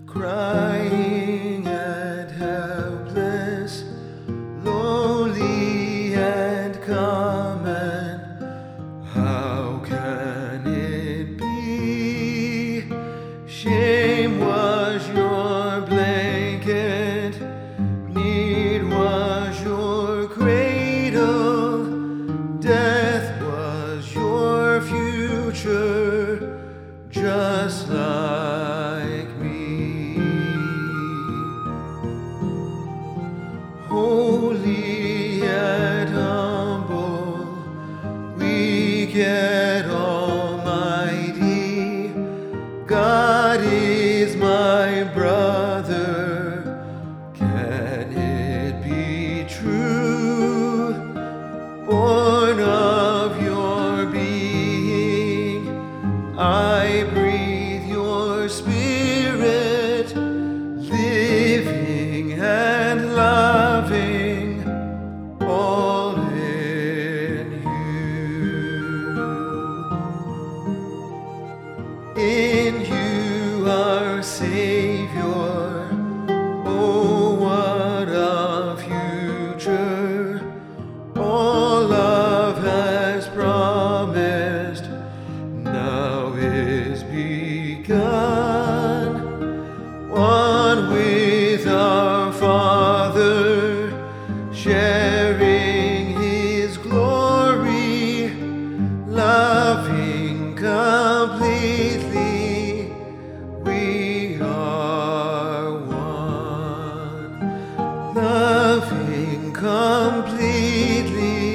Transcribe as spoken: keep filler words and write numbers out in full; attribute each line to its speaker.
Speaker 1: crying and helpless, lowly and common. How can it be? Shame was your blanket, need was your cradle, death was your future, just like me. Holy and humble, weak yet almighty, God is my brother. Can it be true? Born of your being, I breathe your spirit, living and loving, all in you. In you, our Savior, oh, what a future! All love has promised now is begun. One with our Father, sharing His glory, loving completely, we are one. Loving completely,